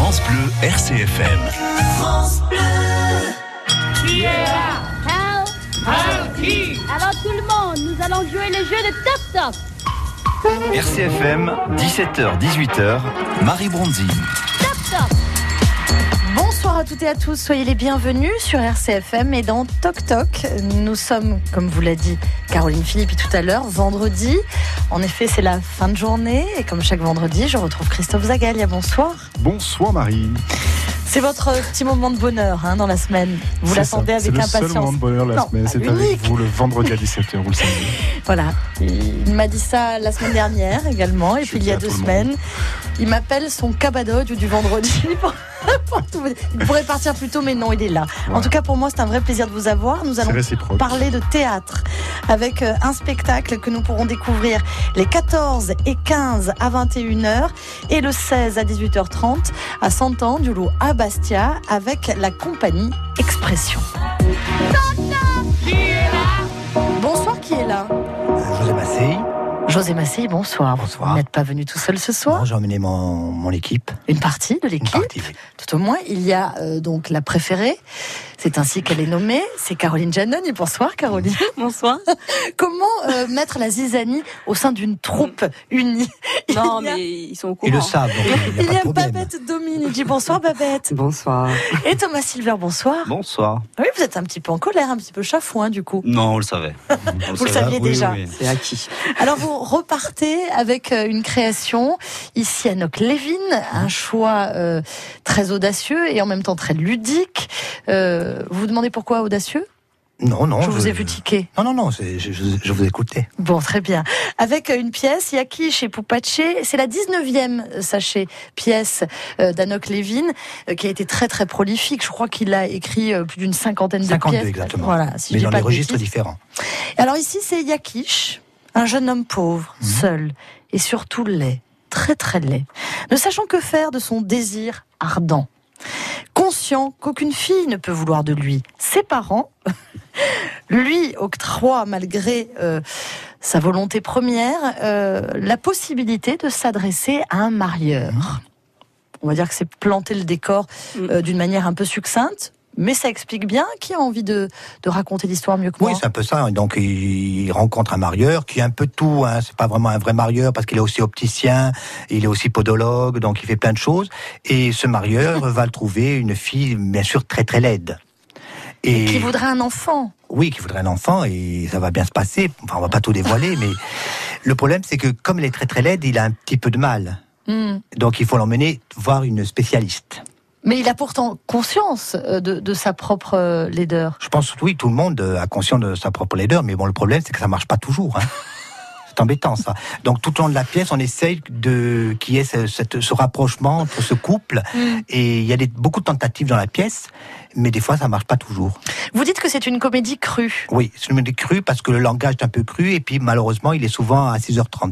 France Bleu RCFM. France Bleu. Qui est là? Qui? Alors tout le monde, nous allons jouer le jeu de Toc Toc. RCFM, 17h-18h, Marie Bronzine. Toc Toc. Bonsoir à toutes et à tous, soyez les bienvenus sur RCFM et dans Toc Toc. Nous sommes, comme vous l'a dit Caroline Philippi tout à l'heure, vendredi. En effet, c'est la fin de journée et comme chaque vendredi, je retrouve Christophe Zagalia. Bonsoir. Bonsoir Marie. C'est votre petit moment de bonheur dans la semaine. Vous l'attendez avec impatience. C'est le seul moment de bonheur la semaine. C'est avec vous le vendredi à 17h, vous le savez. Voilà. Il m'a dit ça la semaine dernière également. Et puis il y a 2 semaines, il m'appelle son cabadoge du vendredi. Il pourrait partir plus tôt, mais non, il est là. Voilà. En tout cas, pour moi, c'est un vrai plaisir de vous avoir. Nous allons parler de théâtre avec un spectacle que nous pourrons découvrir les 14 et 15 à 21h et le 16 à 18h30 à Sant'Angelo à Bastia avec la compagnie Expression. Qui est là? Bonsoir, qui est là? José Massey. José Massey, bonsoir. Bonsoir. Vous n'êtes pas venu tout seul ce soir? Non, j'ai emmené mon équipe. Une partie de l'équipe. Une partie, oui. Tout au moins, il y a donc la préférée. C'est ainsi qu'elle est nommée. C'est Caroline Giannoni. Bonsoir, Caroline. Bonsoir. Comment mettre la zizanie au sein d'une troupe unie? Non, mais ils sont au courant. Ils le savent. Il y a Babette Dominici. Bonsoir, Babette. Bonsoir. Et Thomas Silver, bonsoir. Bonsoir. Oui, vous êtes un petit peu en colère, un petit peu chafouin, du coup. Non, on le savait. Vous le saviez déjà. Oui. C'est acquis. Alors, vous repartez avec une création, ici à Noc Lévin, un choix très audacieux et en même temps très ludique. Vous vous demandez pourquoi audacieux? Non. Je vous ai vu tiquer. Non, je vous écoutais. Bon, très bien. Avec une pièce, Yakish et Pupace, c'est la 19e, sachez, pièce d'Anoc Lévin, qui a été très très prolifique. Je crois qu'il a écrit plus d'une 50aine de 52 pièces. exactement. Voilà, si mais je dans dis pas des de registres bêtises. différents. Alors ici, c'est Yakish, un jeune homme pauvre, seul, et surtout laid, très très laid, ne sachant que faire de son désir ardent. Conscient qu'aucune fille ne peut vouloir de lui. Ses parents lui octroient, malgré sa volonté première, la possibilité de s'adresser à un marieur. On va dire que c'est planter le décor d'une manière un peu succincte, mais ça explique bien. Qui a envie de raconter l'histoire mieux que moi? Oui, c'est un peu ça. Donc, il rencontre un marieur qui est un peu tout. C'est pas vraiment un vrai marieur parce qu'il est aussi opticien, il est aussi podologue, donc il fait plein de choses. Et ce marieur va le trouver une fille, bien sûr, très très laide. Et qui voudrait un enfant. Oui, qui voudrait un enfant, et ça va bien se passer. Enfin, on va pas tout dévoiler, mais le problème, c'est que comme elle est très très laide, il a un petit peu de mal. Donc, il faut l'emmener voir une spécialiste. Mais il a pourtant conscience de sa propre laideur. Je pense que oui, tout le monde a conscience de sa propre laideur, mais bon, le problème, c'est que ça marche pas toujours. C'est embêtant, ça. Donc, tout au long de la pièce, on essaye qu'il y ait ce rapprochement entre ce couple, et il y a beaucoup de tentatives dans la pièce, mais des fois, ça marche pas toujours. Vous dites que c'est une comédie crue. Oui, c'est une comédie crue parce que le langage est un peu cru, et puis malheureusement, il est souvent à 6h30.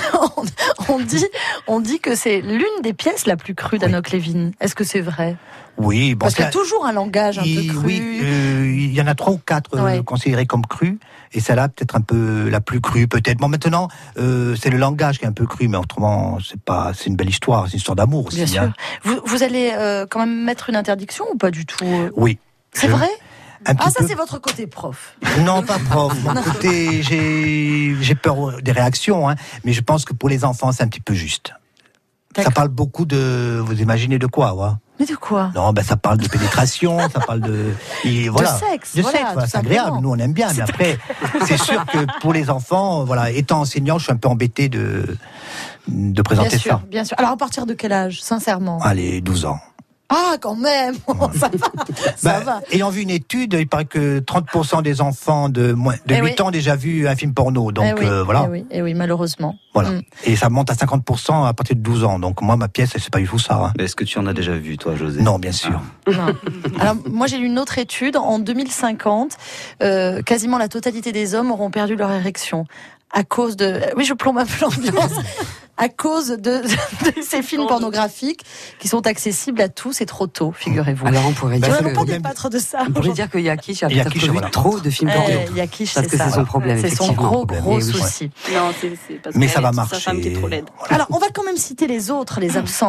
on dit que c'est l'une des pièces la plus crue d'Anoc Lévin. Est-ce que c'est vrai? Oui, bon, parce qu'il y a toujours un langage un peu cru. Oui, il y en a 3 ou 4 considérés comme crus, et celle-là peut-être un peu la plus crue, peut-être. Bon, maintenant, c'est le langage qui est un peu cru, mais autrement, c'est une belle histoire, c'est une histoire d'amour aussi. Bien sûr. Vous allez quand même mettre une interdiction ou pas du tout? Oui. C'est vrai? Ça peu. C'est votre côté prof. Non, pas prof. Mon côté, j'ai peur des réactions, mais je pense que pour les enfants, c'est un petit peu juste. D'accord. Ça parle beaucoup de... Vous imaginez de quoi, Mais de quoi? Non, ça parle de pénétration, ça parle de... Et voilà. De sexe. De sexe, voilà, c'est agréable, nous on aime bien, mais après, c'est sûr que pour les enfants, voilà, étant enseignant, je suis un peu embêté de présenter ça. Bien sûr. Alors à partir de quel âge, sincèrement? Allez, 12 ans. Ah, quand même. Ça va. Ayant vu une étude, il paraît que 30% des enfants de 8 ans ont déjà vu un film porno. Donc voilà. Et oui, malheureusement. Voilà. Et ça monte à 50% à partir de 12 ans. Donc moi, ma pièce, c'est pas du tout ça. Mais est-ce que tu en as déjà vu, toi, José? Non, bien sûr. Non. Alors moi, j'ai lu une autre étude. En 2050, quasiment la totalité des hommes auront perdu leur érection. À cause de... Oui, je plombe un peu l'ambiance. À cause de ces films pornographiques qui sont accessibles à tous et trop tôt, figurez-vous. Alors on pourrait dire pas débattre de ça. On pourrait dire que Yakish a peut-être vu trop de films porno. Yakish, parce que c'est son problème. C'est son gros souci. Non, c'est parce mais ça va sa marcher. femme qui est trop laide. Alors, on va quand même citer les autres, les absents.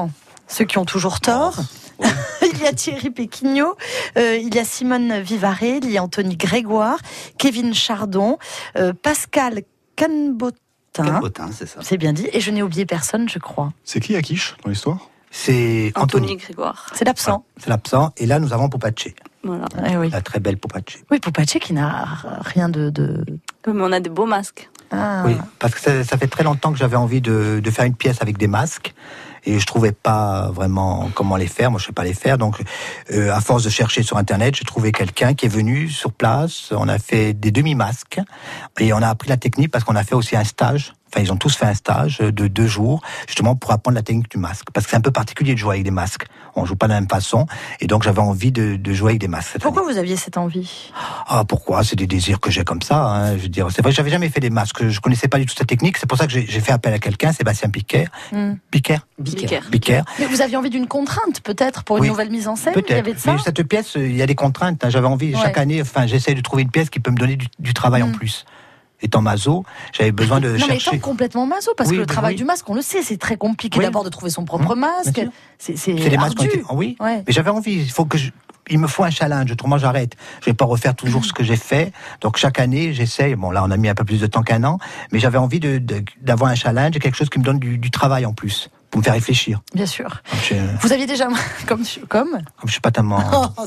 ceux qui ont toujours tort. Il y a Thierry Péquignot, il y a Simone Vivaret, il y a Anthony Grégoire, Kevin Chardon, Pascal Canbotin. Canbotin, c'est ça. C'est bien dit. Et je n'ai oublié personne, je crois. C'est qui Yakish dans l'histoire? C'est Anthony. Grégoire. C'est l'absent. C'est l'absent. Et là, nous avons Poupacci. Voilà. Oui. La très belle Poupacci. Oui, Poupacci qui n'a rien de... Mais on a des beaux masques. Ah. Oui, parce que ça fait très longtemps que j'avais envie de faire une pièce avec des masques. Et je trouvais pas vraiment comment les faire. Moi, je sais pas les faire. Donc, à force de chercher sur Internet, j'ai trouvé quelqu'un qui est venu sur place. On a fait des demi-masques. Et on a appris la technique parce qu'on a fait aussi un stage. Enfin, ils ont tous fait un stage de 2 jours, justement pour apprendre la technique du masque. Parce que c'est un peu particulier de jouer avec des masques. On joue pas de la même façon. Et donc, j'avais envie de jouer avec des masques. Pourquoi vous aviez cette envie? Ah, pourquoi? C'est des désirs que j'ai comme ça. Hein. Je veux dire, c'est vrai que j'avais jamais fait des masques. Je connaissais pas du tout cette technique. C'est pour ça que j'ai fait appel à quelqu'un, Sébastien Piquer. Piquer. Mais vous aviez envie d'une contrainte, peut-être, pour une nouvelle mise en scène? Peut-être. Il y avait de ça. Mais cette pièce, il y a des contraintes. Hein. J'avais envie, chaque année, j'essaie de trouver une pièce qui peut me donner du travail en plus. Étant maso, j'avais besoin de chercher. Mais étant complètement maso, parce que le travail du masque, on le sait, c'est très compliqué d'abord de trouver son propre masque. C'est des masques ardu. Oui, mais j'avais envie. Il me faut un challenge, autrement j'arrête. Je vais pas refaire toujours ce que j'ai fait. Donc chaque année, j'essaye. Bon, là, on a mis un peu plus de temps qu'1 an, mais j'avais envie d'avoir un challenge et quelque chose qui me donne du travail en plus, pour me faire réfléchir. Bien sûr. Vous aviez déjà comme je suis pas tellement.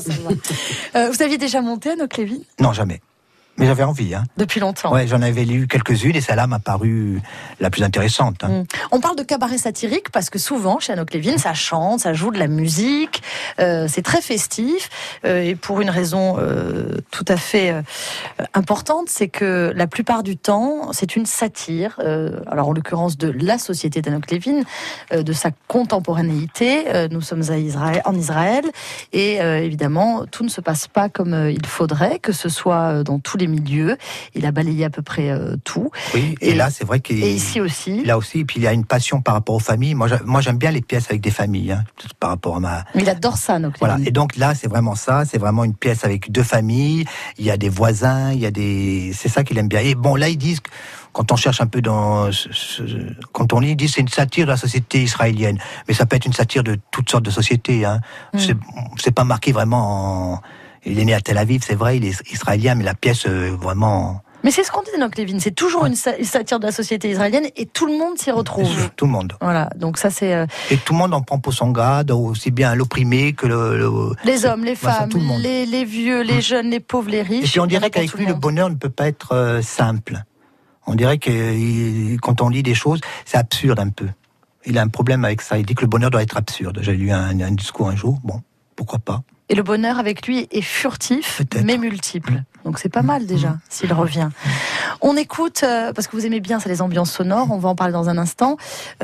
Vous aviez déjà monté à Noclévin? Non, jamais. Mais j'avais envie. Hein. Depuis longtemps. Ouais, j'en avais lu quelques-unes et celle-là m'a paru la plus intéressante. Hein. On parle de cabaret satirique parce que souvent, chez Noclévin, ça chante, ça joue de la musique, c'est très festif. Et pour une raison tout à fait importante, c'est que la plupart du temps, c'est une satire. Alors en l'occurrence de la société d'Noclévin, de sa contemporanéité. Nous sommes en Israël et évidemment, tout ne se passe pas comme il faudrait, que ce soit dans tous les milieux. Il a balayé à peu près tout. Oui, et là, c'est vrai qu'il... Et ici aussi. Là aussi, et puis il y a une passion par rapport aux familles. Moi j'aime bien les pièces avec des familles, hein, par rapport à ma... Il adore ça, Noclévin. Voilà, et donc là, c'est vraiment ça. C'est vraiment une pièce avec 2 familles. Il y a des voisins, il y a des... C'est ça qu'il aime bien. Et bon, là, ils disent... Quand on cherche un peu quand on lit, ils disent c'est une satire de la société israélienne. Mais ça peut être une satire de toutes sortes de sociétés, hein. C'est pas marqué vraiment Il est né à Tel Aviv, c'est vrai, il est israélien, mais la pièce, vraiment... Mais c'est ce qu'on dit de Noclévin, c'est toujours une satire de la société israélienne et tout le monde s'y retrouve. Tout le monde. Voilà, donc ça c'est... Et tout le monde en prend pour son grade, aussi bien l'opprimé que les hommes, les femmes, tout le monde. les vieux, les jeunes, les pauvres, les riches. Et puis on dirait qu'avec lui, le bonheur ne peut pas être simple. On dirait que quand on lit des choses, c'est absurde un peu. Il a un problème avec ça, il dit que le bonheur doit être absurde. J'ai lu un discours un jour, bon, pourquoi pas. Et le bonheur avec lui est furtif, mais multiple. Donc c'est pas mal déjà, s'il revient. On écoute, parce que vous aimez bien ça, les ambiances sonores, on va en parler dans un instant,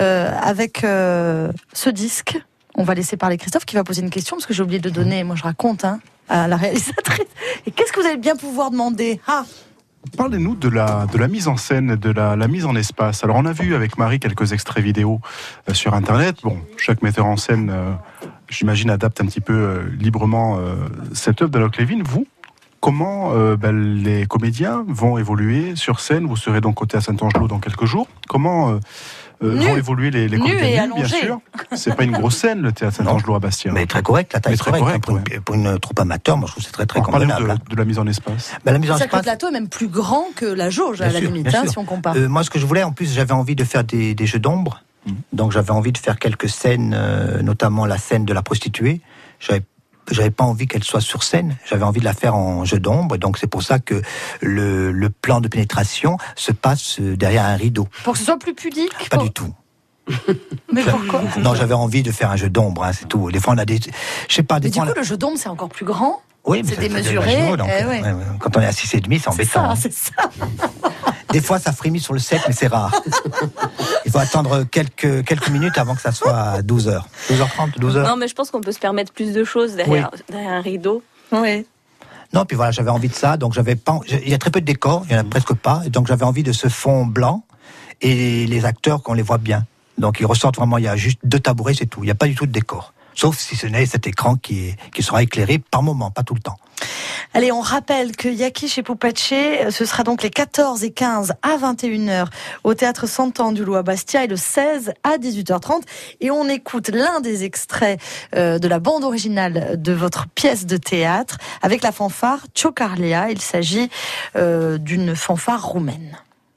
avec ce disque. On va laisser parler Christophe qui va poser une question, parce que j'ai oublié de donner, moi je raconte, à la réalisatrice. Et qu'est-ce que vous allez bien pouvoir demander? Parlez-nous de la mise en scène, de la mise en espace. Alors on a vu avec Marie quelques extraits vidéo sur Internet. Bon, chaque metteur en scène, j'imagine, adapte un petit peu librement cette œuvre de Noclévin. Vous, comment les comédiens vont évoluer sur scène? Vous serez donc côté à Saint-Angelo dans quelques jours. Comment vont évoluer les comédiens, bien sûr. C'est pas une grosse scène, le théâtre Saint-Angelo à Bastia. Mais très correct, la taille est correcte. Pour une troupe amateur, moi je trouve que c'est très très convenable. Parlez-nous de la mise en espace. La mise en espace. Le plateau est même plus grand que la jauge, à la limite, si on compare. Moi, ce que je voulais, en plus, j'avais envie de faire des jeux d'ombre. Donc j'avais envie de faire quelques scènes, notamment la scène de la prostituée. J'avais pas envie qu'elle soit sur scène, j'avais envie de la faire en jeu d'ombre, donc c'est pour ça que le plan de pénétration se passe derrière un rideau. Pour que ce soit plus pudique? Pas du tout. Mais pourquoi? Non, j'avais envie de faire un jeu d'ombre, c'est tout. Des fois on a des... Je sais pas, des fois... Du coup, le jeu d'ombre, c'est encore plus grand? Oui, mais c'est démesuré. Quand on est à 6,5, c'est embêtant. C'est ça. Des fois, ça frémit sur le set, mais c'est rare. Il faut attendre quelques minutes avant que ça soit à 12h. 12h30, 12h. Non, mais je pense qu'on peut se permettre plus de choses derrière un rideau. Oui. Non, puis voilà, j'avais envie de ça. Donc, il y a très peu de décors, il n'y en a presque pas. Et donc, j'avais envie de ce fond blanc et les acteurs qu'on les voit bien. Donc, ils ressortent vraiment, il y a juste 2 tabourets, c'est tout. Il n'y a pas du tout de décor. Sauf si ce n'est cet écran qui sera éclairé par moment, pas tout le temps. Allez, on rappelle que Yakish et Poupache, ce sera donc les 14 et 15 à 21h au Théâtre Santan du Loup à Bastia et le 16 à 18h30. Et on écoute l'un des extraits de la bande originale de votre pièce de théâtre avec la fanfare Ciocarlia. Il s'agit d'une fanfare roumaine.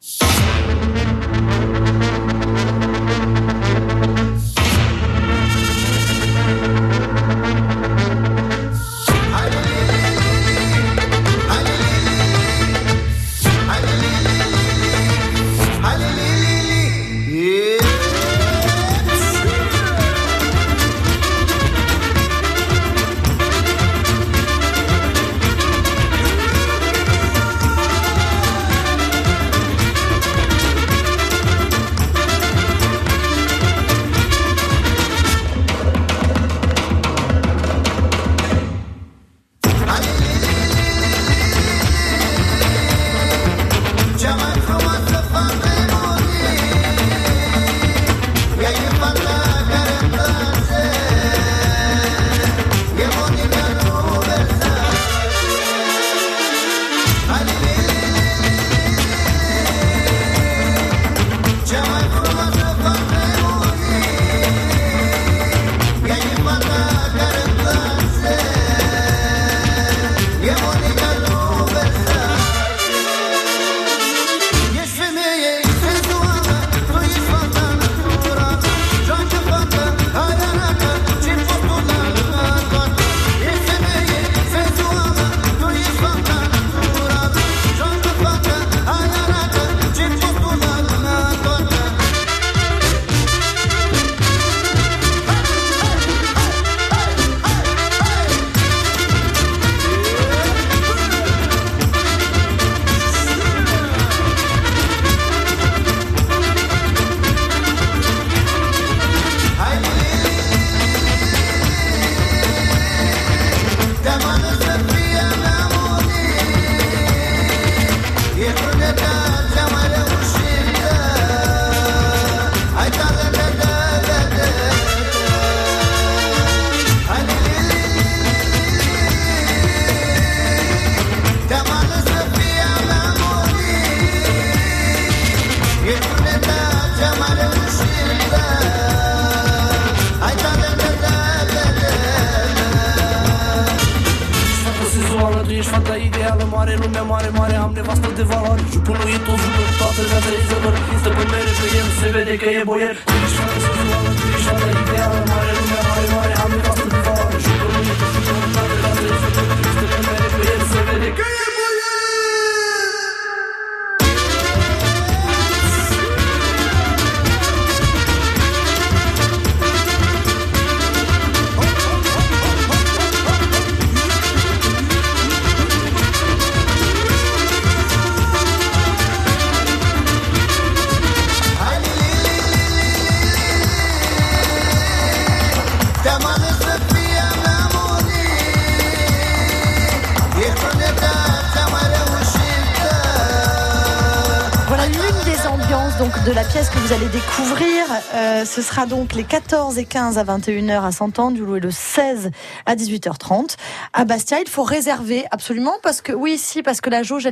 De la pièce que vous allez découvrir, ce sera donc les 14 et 15 à 21h à Santan du Loup et le 16 à 18h30 à Bastia. Il faut réserver absolument parce que la jauge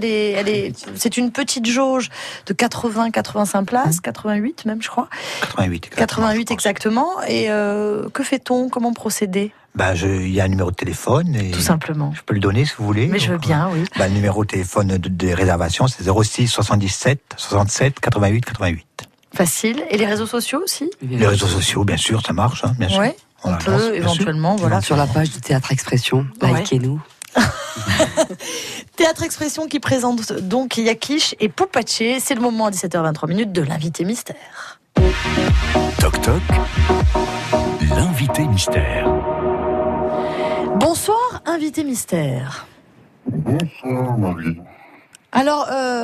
c'est une petite jauge de 80-85 places, 88 même je crois. 88 exactement. Et que fait-on? Comment procéder? Il y a un numéro de téléphone. Et tout simplement. Je peux le donner si vous voulez. Mais je veux bien, oui. Le numéro de téléphone de réservation, c'est 06 77 67 88 88. Facile. Et les réseaux sociaux aussi? Les réseaux sociaux, bien sûr, ça marche, hein, bien sûr. Ouais, on peut éventuellement, voilà. Sur la page du Théâtre Expression, likez-nous. Théâtre Expression qui présente donc Yakish et Poupache. C'est le moment à 17h23 de l'invité mystère. Toc toc, l'invité mystère. Bonsoir, invité mystère. Bonsoir, Marie. Alors,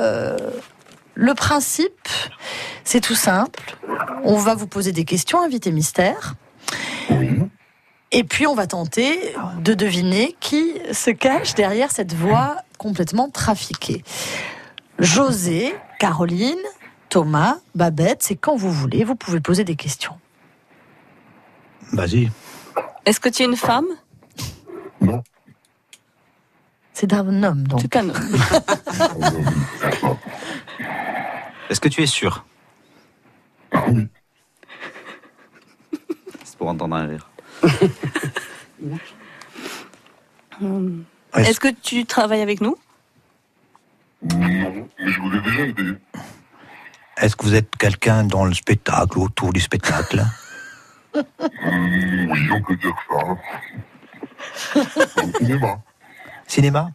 le principe, c'est tout simple. On va vous poser des questions, invité mystère. Oui. Et puis, on va tenter de deviner qui se cache derrière cette voix complètement trafiquée. José, Caroline, Thomas, Babette, c'est quand vous voulez, vous pouvez poser des questions. Vas-y. Est-ce que tu es une femme? Non. C'est d'un homme, donc. C'est qu'un homme. Est-ce que tu es sûr? Oui. C'est pour entendre un rire. Est-ce que tu travailles avec nous? Non, mais je vous ai déjà aidé. Est-ce que vous êtes quelqu'un dans le spectacle, autour du spectacle? Oui, on peut dire ça. Dans le cinéma. Cinéma?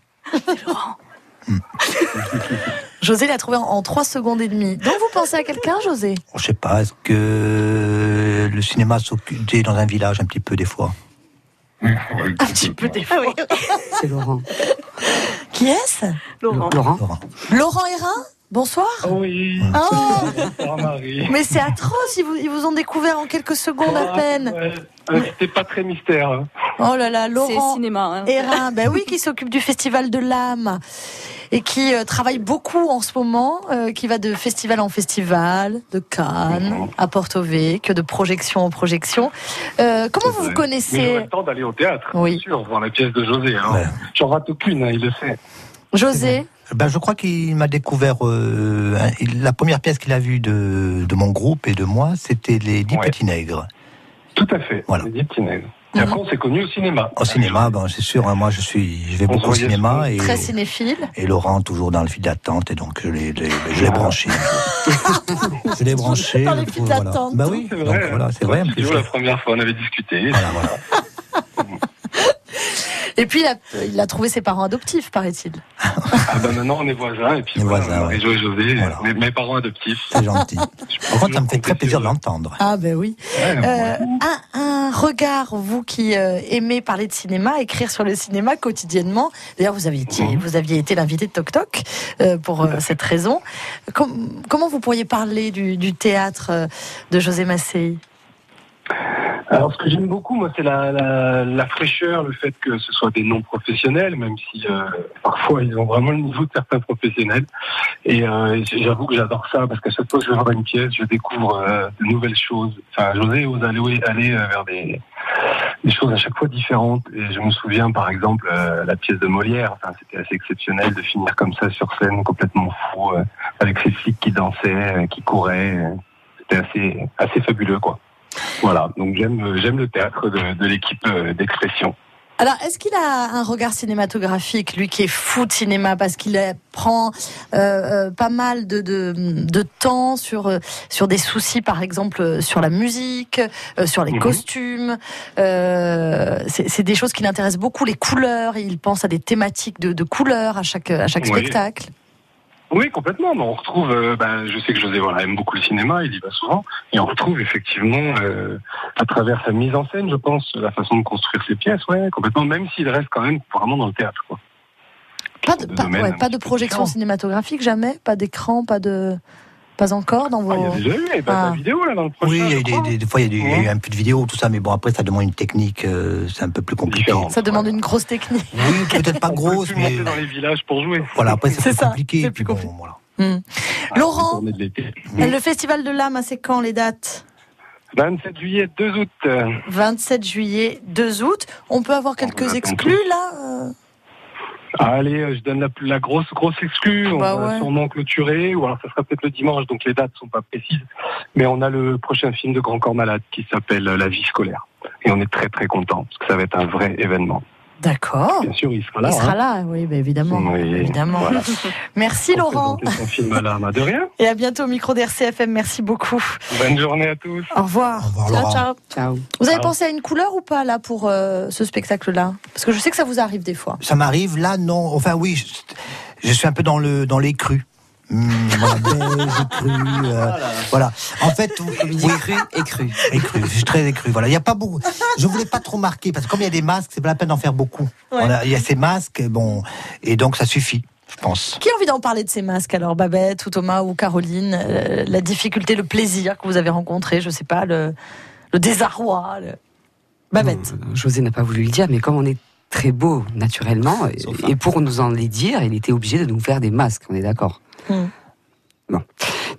José l'a trouvé en 3 secondes et demie. Donc vous pensez à quelqu'un, José? Je sais pas, est-ce que le cinéma s'occupait dans un village un petit peu des fois? Oui, c'est vrai. Un petit peu des fois. C'est Laurent. Qui est-ce? Laurent. Laurent. Laurent Hérin? Bonsoir. Oui. Oh, Bonsoir Marie. mais c'est atroce, ils vous ont découvert en quelques secondes à peine. Ouais. C'était pas très mystère. Hein. Oh là là, C'est Laurent cinéma. Hein. Hérin, ben oui, qui s'occupe du Festival de l'âme et qui travaille beaucoup en ce moment, qui va de festival en festival, de Cannes à Porto Vecchio, de projection en projection. Comment vous Mais connaissez? j'aurai le temps d'aller au théâtre, Oui. bien sûr, voir la pièce de José. Hein. Ouais. J'en rate aucune, hein, il le sait. José? Ben, je crois qu'il m'a découvert. La première pièce qu'il a vue de mon groupe et de moi, c'était Les 10 Petits Nègres. Tout à fait, Voilà. les 10 petits nègres. Et après, on s'est connus au cinéma. Au cinéma, ben, c'est sûr, hein, moi je vais beaucoup au cinéma. Et, Très cinéphile. et Laurent, toujours dans le fil d'attente, et donc je l'ai branché. Je l'ai branché. Dans les files d'attente. Ben oui, C'est donc vrai. voilà, c'est vrai. en plus. La première fois, on avait discuté. Voilà. Et puis il a trouvé ses parents adoptifs, paraît-il. Ah ben maintenant, on est voisins. Et puis Les voilà, voisins, ouais. Marie-Jo et José, Voilà. mes parents adoptifs. C'est gentil. Par contre, ça me fait très plaisir de l'entendre. Ah ben oui. Ouais, Un regard, vous qui aimez parler de cinéma, écrire sur le cinéma quotidiennement. D'ailleurs, vous aviez été l'invité de Toc Toc pour cette raison. Comment vous pourriez parler du théâtre de José Massey? Alors, ce que j'aime beaucoup, moi, c'est la fraîcheur, le fait que ce soit des non-professionnels, même si parfois ils ont vraiment le niveau de certains professionnels. Et j'avoue que j'adore ça, parce qu'à chaque fois que je vais voir une pièce, je découvre de nouvelles choses. Enfin, José ose aller vers des choses à chaque fois différentes. Et je me souviens, par exemple, la pièce de Molière. Enfin, c'était assez exceptionnel de finir comme ça sur scène, complètement fou, avec ces flics qui dansaient, qui couraient. C'était assez fabuleux, quoi. Voilà, donc j'aime le théâtre de l'équipe d'expression. Alors, est-ce qu'il a un regard cinématographique, lui qui est fou de cinéma, parce qu'il prend pas mal de temps sur des soucis, par exemple, sur la musique, sur les costumes. C'est des choses qui l'intéressent beaucoup, les couleurs. Il pense à des thématiques de couleurs à chaque spectacle. Oui, complètement. Mais on retrouve, je sais que José aime beaucoup le cinéma, il y va souvent, et on retrouve effectivement, à travers sa mise en scène, je pense, la façon de construire ses pièces, complètement, même s'il reste quand même vraiment dans le théâtre, quoi. Pas de projection cinématographique, jamais? Pas d'écran, pas encore dans vos... Il y a déjà eu, de la vidéo là dans le prochain. Oui, il y a des fois il y a eu un peu de vidéo, tout ça, mais bon, après ça demande une technique, c'est un peu plus compliqué. Ça demande une grosse technique. Oui, peut-être pas grosse, mais... mais... dans les villages pour jouer. Voilà, après c'est plus ça, compliqué. c'est plus bon, compliqué. voilà. Laurent, le Festival de l'âme, c'est quand les dates? 27 juillet, 2 août. 27 juillet, 2 août. On peut avoir quelques exclus, là Allez, je donne la grosse exclue. On va sûrement clôturer, ou alors ça sera peut-être le dimanche, donc les dates sont pas précises. Mais on a le prochain film de Grand Corps Malade qui s'appelle La vie scolaire. Et on est très très contents, parce que ça va être un vrai événement. D'accord. Bien sûr, il sera là. Il sera là, oui, évidemment. Oui, évidemment. Voilà. Merci Laurent. Son film à l'âme, de rien. Et à bientôt au micro d'RCFM. Merci beaucoup. Bonne journée à tous. Au revoir. Au revoir, Ciao. Ciao. Vous avez pensé à une couleur ou pas là pour ce spectacle-là? Parce que je sais que ça vous arrive des fois. Ça m'arrive, là, non. Enfin, oui, je suis un peu dans les crus. Voilà, beige, cru, voilà. En fait, écru. Je suis très écru. Voilà, il y a pas beaucoup. Je voulais pas trop marquer parce que comme il y a des masques, c'est pas la peine d'en faire beaucoup. Il y a ces masques, bon, et donc ça suffit, je pense. Qui a envie d'en parler de ces masques alors, Babette ou Thomas ou Caroline? La difficulté, le plaisir que vous avez rencontré, je sais pas, le désarroi. Babette. José n'a pas voulu le dire, mais comme on est très beau naturellement, et pour nous en les dire, il était obligé de nous faire des masques. On est d'accord? Bon.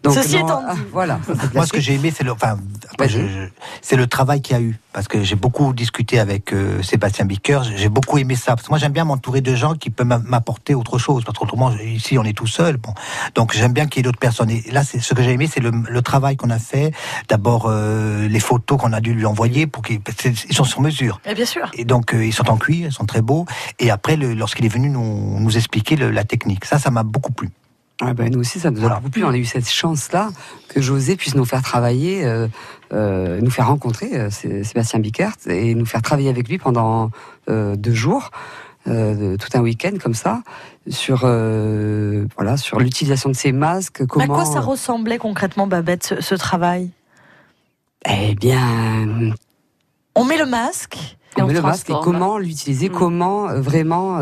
Donc, Ceci étant dit. voilà. Moi, ce que j'ai aimé, c'est c'est le travail qu'il y a eu. Parce que j'ai beaucoup discuté avec Sébastien Bicker. J'ai beaucoup aimé ça. Parce que moi, j'aime bien m'entourer de gens qui peuvent m'apporter autre chose. Parce qu'autrement, ici, on est tout seul. Bon. Donc, j'aime bien qu'il y ait d'autres personnes. Et là, ce que j'ai aimé, c'est le travail qu'on a fait. D'abord, les photos qu'on a dû lui envoyer pour qu'ils sont sur mesure. Et bien sûr. Et donc, ils sont en cuir, ils sont très beaux. Et après, lorsqu'il est venu nous expliquer la technique, ça m'a beaucoup plu. Ah ben, nous aussi, ça nous a beaucoup plu. On a eu cette chance-là que José puisse nous faire travailler, nous faire rencontrer Sébastien Bickert et nous faire travailler avec lui pendant 2 jours, tout un week-end comme ça, sur l'utilisation de ces masques. À quoi ça ressemblait concrètement, Babette, ce travail ? Eh bien, on met le masque. On met le masque et comment l'utiliser, comment vraiment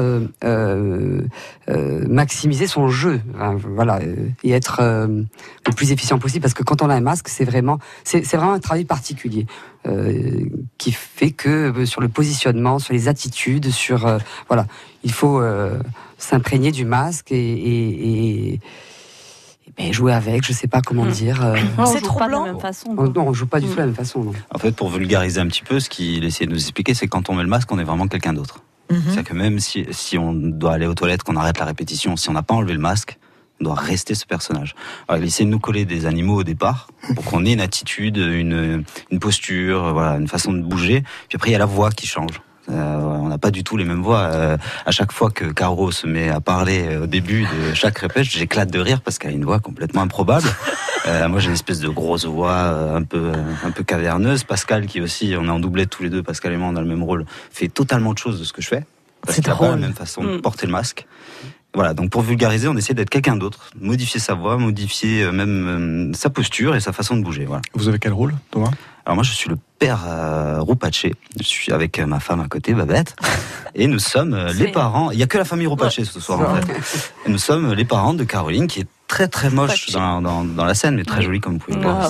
maximiser son jeu, et être le plus efficient possible. Parce que quand on a un masque, c'est vraiment un travail particulier qui fait que sur le positionnement, sur les attitudes, il faut s'imprégner du masque et jouer avec, je sais pas comment dire. C'est trop blanc. De la même façon. Non, on joue pas du tout de la même façon. Non. En fait, pour vulgariser un petit peu, ce qu'il essayait de nous expliquer, c'est que quand on met le masque, on est vraiment quelqu'un d'autre. C'est-à-dire que même si on doit aller aux toilettes, qu'on arrête la répétition, si on n'a pas enlevé le masque, on doit rester ce personnage. Alors, il essaie de nous coller des animaux au départ, pour qu'on ait une attitude, une posture, une façon de bouger. Puis après, il y a la voix qui change. On n'a pas du tout les mêmes voix. À chaque fois que Caro se met à parler au début de chaque répète, j'éclate de rire parce qu'elle a une voix complètement improbable. Moi, j'ai une espèce de grosse voix un peu caverneuse. Pascal, qui aussi, on est en doublette tous les deux, Pascal et moi, on a le même rôle, fait totalement autre chose de ce que je fais. Parce qu'il n'a pas la même façon de porter le masque. Voilà, donc pour vulgariser, on essaie d'être quelqu'un d'autre, modifier sa voix, modifier même sa posture et sa façon de bouger. Voilà. Vous avez quel rôle, Thomas ? Alors moi, je suis le père Roupache. Je suis avec ma femme à côté, Babette, et nous sommes les parents. Il y a que la famille Roupache ce soir, en fait. Et nous sommes les parents de Caroline, qui est très très moche dans la scène, mais très jolie comme vous pouvez le voir.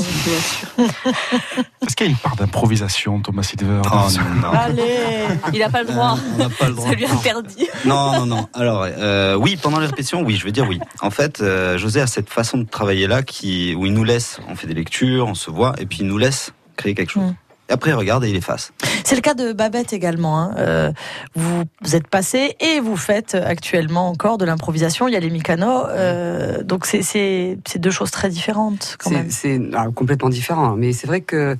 Est-ce qu'il y a une part d'improvisation, Thomas Silver ? Non. Allez, il n'a pas le droit. On n'a pas le droit. Ça lui interdit. Non. Alors, oui, pendant les répétitions, oui, je veux dire oui. En fait, José a cette façon de travailler là où il nous laisse, on fait des lectures, on se voit, et puis il nous laisse créer quelque chose. Et après, il regarde et il efface. C'est le cas de Babette également. Vous êtes passé et vous faites actuellement encore de l'improvisation. Il y a les Mikano. Donc c'est 2 choses très différentes quand même. C'est complètement différent. Mais c'est vrai que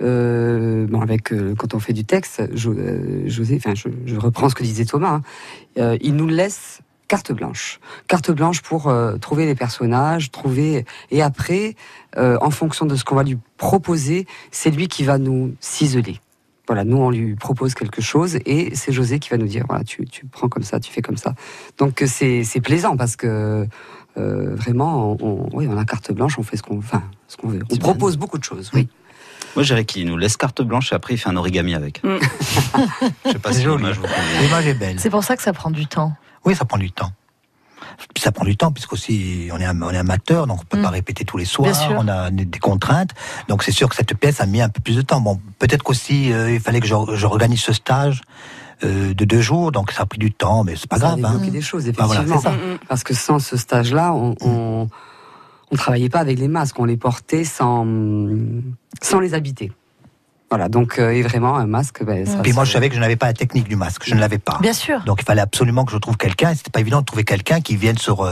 quand on fait du texte, José, je reprends ce que disait Thomas. Il nous laisse carte blanche pour trouver les personnages, et après, en fonction de ce qu'on va lui proposer, c'est lui qui va nous ciseler. Voilà, nous on lui propose quelque chose et c'est José qui va nous dire voilà, tu prends comme ça, tu fais comme ça. Donc c'est plaisant parce que vraiment on a carte blanche, on fait ce qu'on veut. On propose beaucoup de choses. Oui. Moi, je dirais qu'il nous laisse carte blanche et après il fait un origami avec. Je sais pas si l'image vous convient. L'image est belle. C'est pour ça que ça prend du temps. Oui, ça prend du temps. Ça prend du temps, puisqu'aussi on est amateur, donc on peut pas répéter tous les soirs, on a des contraintes. Donc c'est sûr que cette pièce a mis un peu plus de temps. Bon, peut-être qu'aussi il fallait que je organise ce stage de 2 jours, donc ça a pris du temps, mais c'est pas grave. Ça a débloqué des choses, effectivement. Voilà, parce que sans ce stage-là, on travaillait pas avec les masques, on les portait sans les habiter. Voilà, donc et vraiment un masque. Puis moi, je savais que je n'avais pas la technique du masque, je ne l'avais pas. Bien sûr. Donc il fallait absolument que je trouve quelqu'un. Et c'était pas évident de trouver quelqu'un qui vienne sur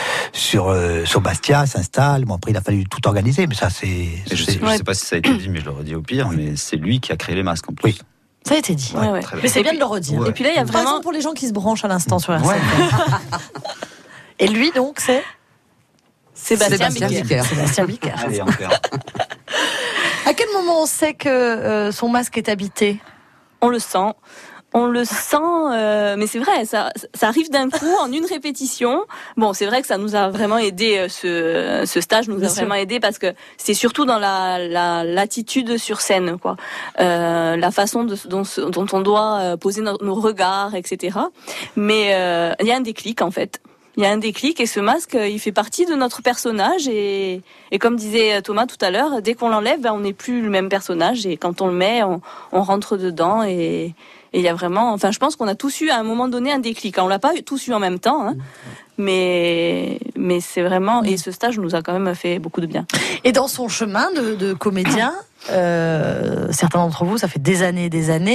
Bastia, s'installe. Bon, après il a fallu tout organiser, mais ça c'est. Je sais pas si ça a été dit, mais je le redis au pire. Mais c'est lui qui a créé les masques en plus. Oui. Ça a été dit. Ouais. Mais c'est bien de le redire. Ouais. Et puis là, il y a Par vraiment exemple pour les gens qui se branchent à l'instant sur RCF. Et lui donc c'est Sébastien Bicker. Sébastien Bicker. Allez, encore. À quel moment on sait que son masque est habité ? On le sent, mais c'est vrai, ça arrive d'un coup en une répétition. Bon, c'est vrai que ça nous a vraiment aidé, ce stage nous a vraiment aidé parce que c'est surtout dans l'attitude sur scène, quoi, la façon dont on doit poser nos regards, etc. Mais il y a un déclic en fait. Il y a un déclic et ce masque, il fait partie de notre personnage et comme disait Thomas tout à l'heure, dès qu'on l'enlève, on n'est plus le même personnage et quand on le met, on rentre dedans et il y a vraiment, je pense qu'on a tous eu à un moment donné un déclic. On l'a pas tous eu en même temps, mais c'est vraiment, et ce stage nous a quand même fait beaucoup de bien. Et dans son chemin de comédien, certains d'entre vous, ça fait des années,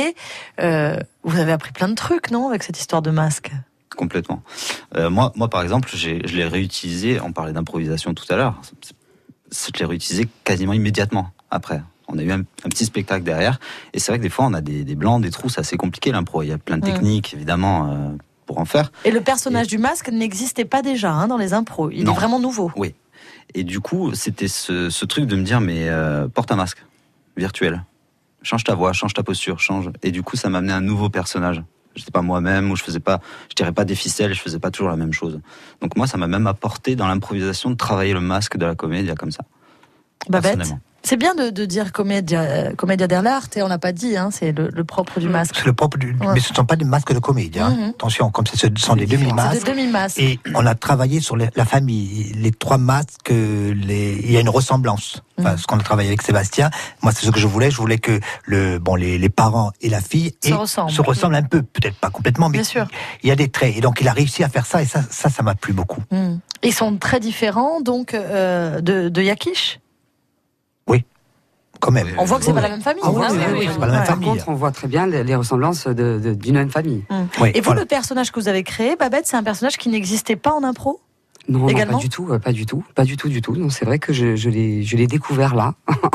vous avez appris plein de trucs, non, avec cette histoire de masque? Complètement. Moi, par exemple, je l'ai réutilisé, on parlait d'improvisation tout à l'heure, je l'ai réutilisé quasiment immédiatement après. On a eu un petit spectacle derrière, et c'est vrai que des fois on a des blancs, des trous, c'est assez compliqué l'impro. Il y a plein de techniques, évidemment, pour en faire. Et le personnage du masque n'existait pas déjà dans les impros, il est vraiment nouveau. Oui. Et du coup, c'était ce truc de me dire, mais porte un masque virtuel, change ta voix, change ta posture, change. Et du coup, ça m'a amené un nouveau personnage. Je n'étais pas moi-même, ou je tirais pas des ficelles, je faisais pas toujours la même chose. Donc moi, ça m'a même apporté dans l'improvisation de travailler le masque de la comédie comme ça. Babette, c'est bien de dire commedia dell'arte, et on n'a pas dit, c'est le propre du masque. C'est le propre mais ce ne sont pas des masques de comédie. Attention, comme ce sont des demi-masques. C'est des demi-masques. Et on a travaillé sur la famille. Les 3 masques, il y a une ressemblance. Enfin, ce qu'on a travaillé avec Sébastien, moi c'est ce que je voulais. Je voulais que les parents et la fille se ressemblent un peu, peut-être pas complètement, mais il y a des traits. Et donc il a réussi à faire ça, et ça m'a plu beaucoup. Ils sont très différents donc de Yakish. Oui, quand même. On voit que c'est pas la même famille. C'est pas la même famille. Par contre, on voit très bien les ressemblances d'une même famille. Oui, et vous, le personnage que vous avez créé, Babette, c'est un personnage qui n'existait pas en impro ? Non, pas du tout. Non, c'est vrai que je l'ai découvert là,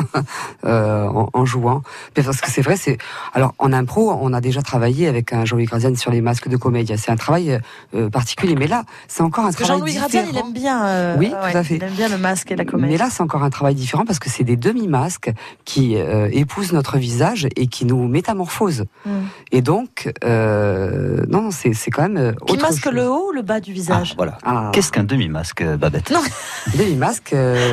en jouant. Parce que c'est vrai, alors en impro, on a déjà travaillé avec un Jean-Louis Graziani sur les masques de comédie. C'est un travail particulier, mais là, c'est encore un travail Jean-Louis différent. Graziani, il aime bien. Oui, tout à fait. Il aime bien le masque et la comédie. Mais là, c'est encore un travail différent parce que c'est des demi-masques qui épousent notre visage et qui nous métamorphosent. Et donc, non, c'est quand même. Qui masque le haut, le bas du visage. Voilà. Qu'est-ce qu'un demi-masque, Babette? Non. Demi-masque,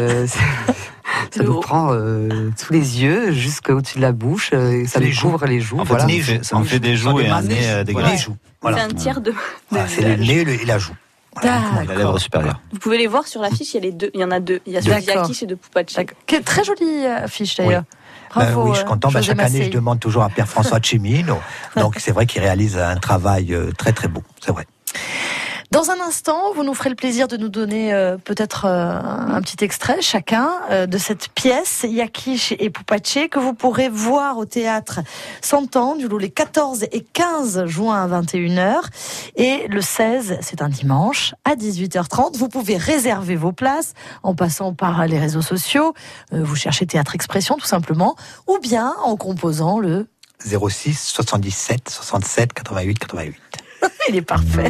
ça nous prend tous les yeux jusqu'au-dessus de la bouche, ça nous couvre les joues. En fait, ça nous fait des joues et un nez dégueulasse. Voilà. C'est un tiers de. C'est le nez et la joue. La lèvre supérieure. Vous pouvez les voir sur l'affiche, il y a les deux. Il y en a deux. Il y a celui de Yakish et de Pupachi. Très jolie affiche d'ailleurs. Bravo, oui, je suis content. Chaque année, je demande toujours à Pierre-François Cimino. Donc c'est vrai qu'il réalise un travail très très beau. C'est vrai. Dans un instant, vous nous ferez le plaisir de nous donner peut-être un petit extrait chacun de cette pièce Yakish et Pupachi que vous pourrez voir au théâtre S'entendre les 14 et 15 juin à 21h et le 16, c'est un dimanche à 18h30. Vous pouvez réserver vos places en passant par les réseaux sociaux, vous cherchez Théâtre Expression tout simplement, ou bien en composant le 06 77 67 88 88. Il est parfait.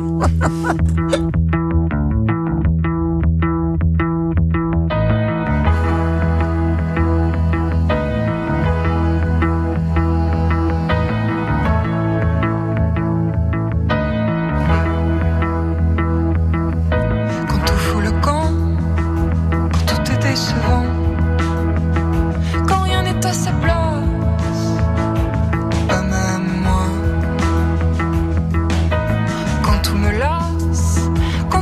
Quand tout fout le camp, quand tout est décevant, quand rien n'est à sa place, pas même moi. Quand tout me lasse, quand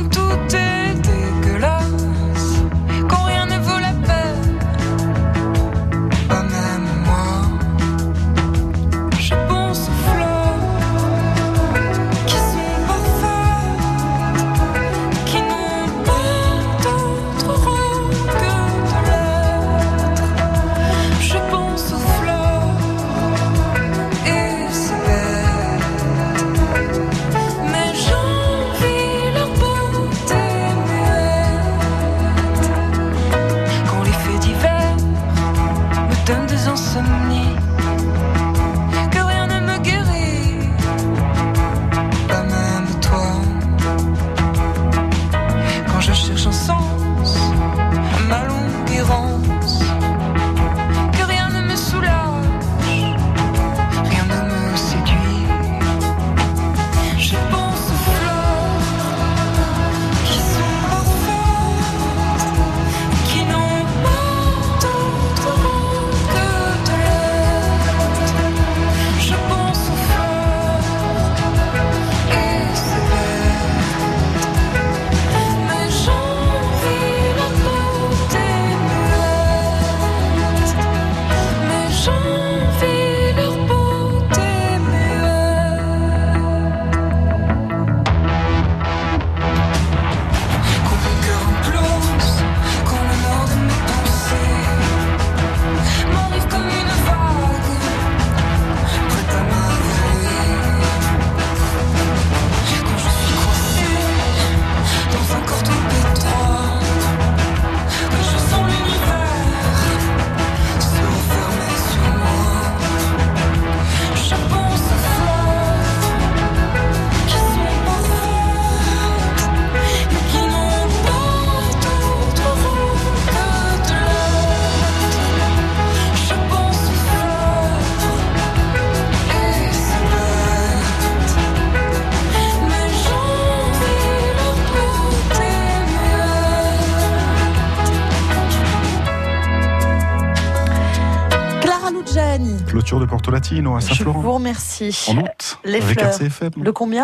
Clôture de Porto Latino à Je Saint-Florent. vous remercie. En août. Les avec fleurs. RCFM. Le combien?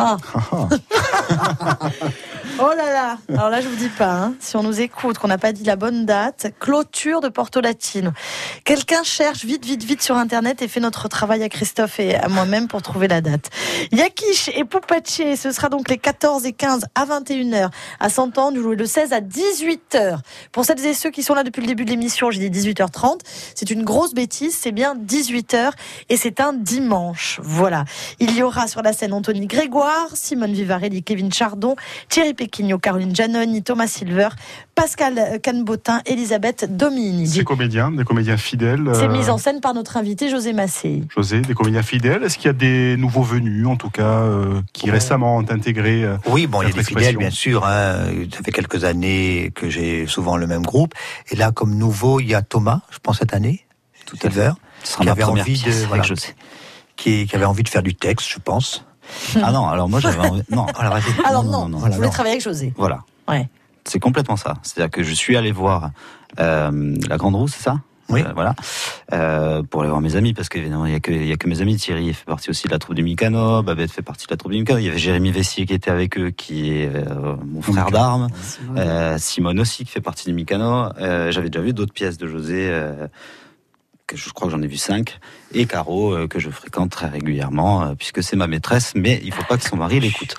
Oh là là. Alors là, je vous dis pas, hein, si on nous écoute, qu'on n'a pas dit la bonne date, clôture de Porto Latino. Quelqu'un cherche vite sur Internet et fait notre travail à Christophe et à moi-même pour trouver la date. Yakish et Poupache, ce sera donc les 14 et 15 à 21h à Santan, nous jouons le 16 à 18h. Pour celles et ceux qui sont là depuis le début de l'émission, j'ai dit 18h30. C'est une grosse bêtise, c'est bien 18h et c'est un dimanche. Voilà. Il y aura sur la scène Anthony Grégoire, Simone Vivarelli, Kevin Chardon, Thierry Péquignot, Caroline Giannoni, Thomas Silver, Pascal Canbotin, Elisabeth Domini. Des comédiens fidèles. C'est mis en scène par notre invité José Massé. José, des comédiens fidèles. Est-ce qu'il y a des nouveaux venus, en tout cas, qui récemment ont intégré Oui, bon, il y a des expression. fidèles, bien sûr. Hein. Ça fait quelques années que j'ai souvent le même groupe. Et là, comme nouveau, il y a Thomas, je pense, cette année. Tout à fait. Silver, Ce sera qui ma avait première envie de, pièce voilà, avec José. qui avait envie de faire du texte, je pense. Ah non, alors moi j'avais envie... Non, Alors, vas-y. Alors non, voilà, je voulais non. travailler avec José. Voilà. Ouais. C'est complètement ça. C'est-à-dire que je suis allé voir la Grande Roue, c'est ça? Oui. Voilà. Pour aller voir mes amis, parce qu'évidemment, il y a que mes amis. Thierry fait partie aussi de la troupe du Mikano, Babette fait partie de la troupe du Mikano. Il y avait Jérémy Vessier qui était avec eux, qui est mon frère d'armes. Simone aussi, qui fait partie du Mikano. J'avais déjà vu d'autres pièces de José, que je crois que j'en ai vu 5. Et Caro, que je fréquente très régulièrement, puisque c'est ma maîtresse, mais il faut pas que son mari l'écoute.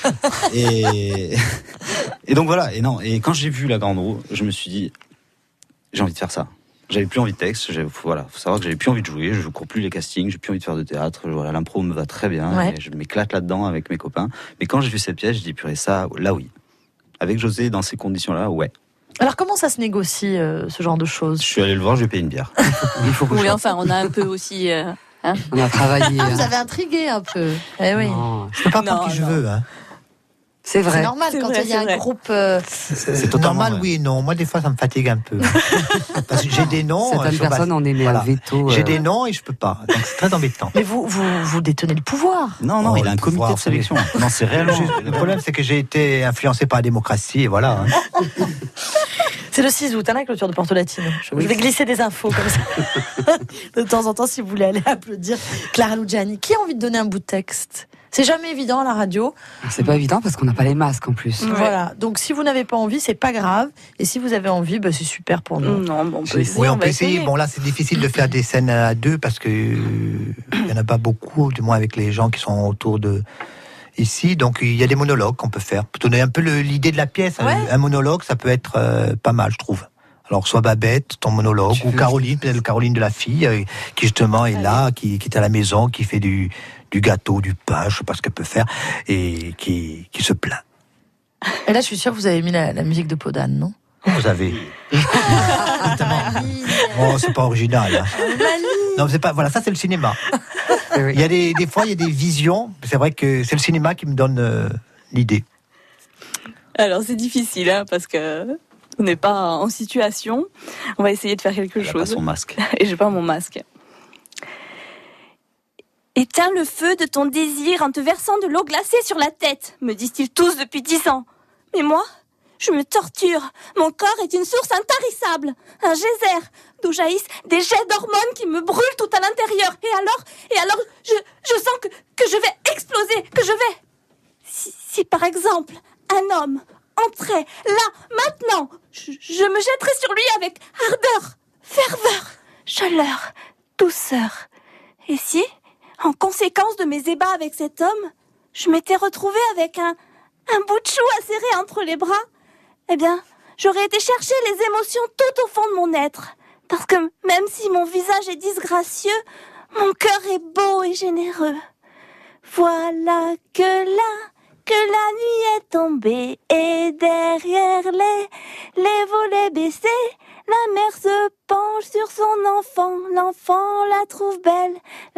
Et donc voilà. Et quand j'ai vu la Grande Roue, je me suis dit, j'ai envie de faire ça. J'avais plus envie de texte. Voilà, faut savoir que j'avais plus envie de jouer. Je cours plus les castings. J'ai plus envie de faire de théâtre. Voilà, l'impro me va très bien. Ouais. Et je m'éclate là-dedans avec mes copains. Mais quand j'ai vu cette pièce, je dis purée, ça, là oui. Avec José dans ces conditions-là, ouais. Alors comment ça se négocie ce genre de choses? Je suis allé le voir, je lui ai payé une bière. Il faut que Oui, enfin, on a un peu aussi. Hein. on a travaillé. Ah, vous avez intrigué un peu. Eh oui. Non, Je peux pas prendre Non, qui je non. veux. Hein. c'est vrai. C'est normal C'est quand vrai, il y a c'est un vrai. groupe. C'est totalement normal, vrai. oui et non. Moi, des fois, ça me fatigue un peu. Parce que j'ai des noms. Certaines sur personnes en émettent voilà. un veto. J'ai des noms et je peux pas. Donc, c'est très embêtant. Mais vous détenez le pouvoir. Non, Oh, il a un le comité pouvoir, de sélection. Non, c'est réellement. Le problème, c'est que j'ai été influencé par la démocratie et voilà. Hein. C'est le 6 août, hein, la clôture de Porto Latino. Je vais glisser des infos comme ça. De temps en temps, si vous voulez aller applaudir Clara Luciani. Qui a envie de donner un bout de texte? C'est jamais évident à la radio. C'est pas évident parce qu'on n'a pas les masques en plus. Ouais. Voilà. Donc, si vous n'avez pas envie, c'est pas grave. Et si vous avez envie, c'est super pour nous. Non, bon, on peut essayer. Oui, on va peut essayer. essayer. Bon, là, c'est difficile de faire des scènes à deux parce que il y en a pas beaucoup, du moins avec les gens qui sont autour de ici. Donc, il y a des monologues qu'on peut faire. Pour donner un peu l'idée de la pièce. Ouais. Un monologue, ça peut être pas mal, je trouve. Alors, soit Babette, ton monologue, ou Caroline, peut-être Caroline de la fille, qui justement est là, qui est à la maison, qui fait du gâteau, du pain, je sais pas ce qu'elle peut faire, et qui se plaint. Et là, je suis sûre que vous avez mis la musique de Podane, non? Vous avez. Oh, c'est pas original. Hein. Non, c'est pas. Voilà, ça c'est le cinéma. Il y a des fois, il y a des visions. C'est vrai que c'est le cinéma qui me donne l'idée. Alors, c'est difficile, hein, parce que on n'est pas en situation. On va essayer de faire quelque Il a pas chose. son masque. Et j'ai pas mon masque. Éteins le feu de ton désir en te versant de l'eau glacée sur la tête, me disent-ils tous depuis 10 ans. Mais moi, je me torture. Mon corps est une source intarissable, un geyser d'où jaillissent des jets d'hormones qui me brûlent tout à l'intérieur. Et alors, je sens que je vais exploser, que je vais... Si par exemple, un homme entrait là, maintenant, je me jetterais sur lui avec ardeur, ferveur, chaleur, douceur. Et si, en conséquence de mes ébats avec cet homme, je m'étais retrouvée avec un bout de chou à serrer entre les bras, eh bien, j'aurais été chercher les émotions tout au fond de mon être. Parce que même si mon visage est disgracieux, mon cœur est beau et généreux. Voilà que la nuit est tombée et derrière les volets baissés, la mère se penche sur son enfant. L'enfant la trouve belle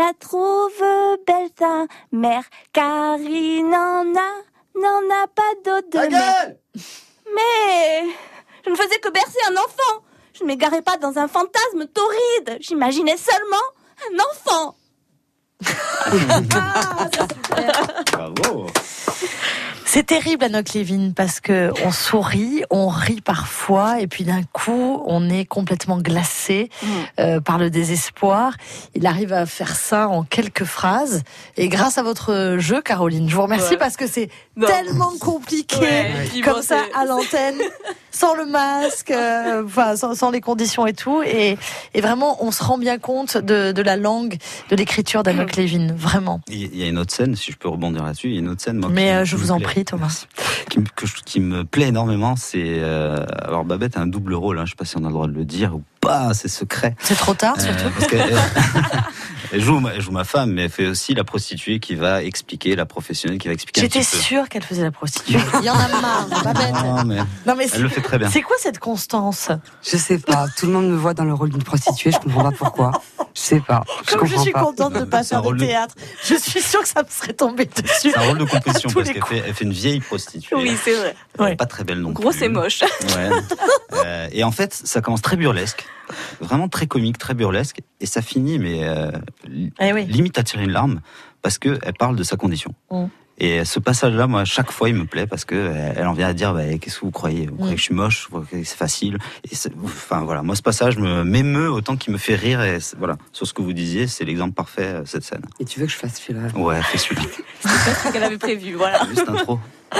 sa mère, car il n'en a pas d'autre de mère. Mais je ne faisais que bercer un enfant. Je ne m'égarais pas dans un fantasme torride. J'imaginais seulement un enfant. Bravo. C'est terrible, Anouk Lévin, parce que on sourit, on rit parfois, et puis d'un coup, on est complètement glacé par le désespoir. Il arrive à faire ça en quelques phrases, et grâce à votre jeu, Caroline, je vous remercie parce que c'est tellement compliqué comme ça à l'antenne, sans le masque, sans les conditions et tout, et vraiment, on se rend bien compte de la langue, de l'écriture d'Anouk Lévin, vraiment. Il y a une autre scène, si je peux rebondir là-dessus, il y a une autre scène, moi, je vous en prie, Thomas. Qui me plaît énormément, c'est... alors Babette a un double rôle, je sais pas si on a le droit de le dire ou pas, c'est secret. C'est trop tard, surtout. Parce qu'elle elle joue ma femme, mais elle fait aussi la prostituée qui va expliquer, la professionnelle qui va expliquer un petit peu. J'étais sûre qu'elle faisait la prostituée. Il y en a marre, Babette. Non, mais elle le fait très bien. C'est quoi cette constance? Je sais pas, tout le monde me voit dans le rôle d'une prostituée, je comprends pas pourquoi. Je sais pas. Comme je suis contente de ne pas faire de théâtre, je suis sûre que ça me serait tombé dessus. C'est un rôle de composition parce qu'elle fait une vieille prostituée. Oui, c'est vrai. Ouais. Pas très belle non plus. Grosse et moche. Ouais. Et en fait, ça commence très burlesque, vraiment très comique, très burlesque, et ça finit limite à tirer une larme parce que elle parle de sa condition. Et ce passage-là, moi, chaque fois, il me plaît parce que elle en vient à dire, qu'est-ce que vous croyez que je suis moche, vous croyez que c'est facile. Et voilà, moi, ce passage m'émeut autant qu'il me fait rire. Et voilà, sur ce que vous disiez, c'est l'exemple parfait, cette scène. Et tu veux que je fasse celui-là? Ouais, fais celui-là. C'était pas ce qu'elle avait prévu, voilà. Juste intro.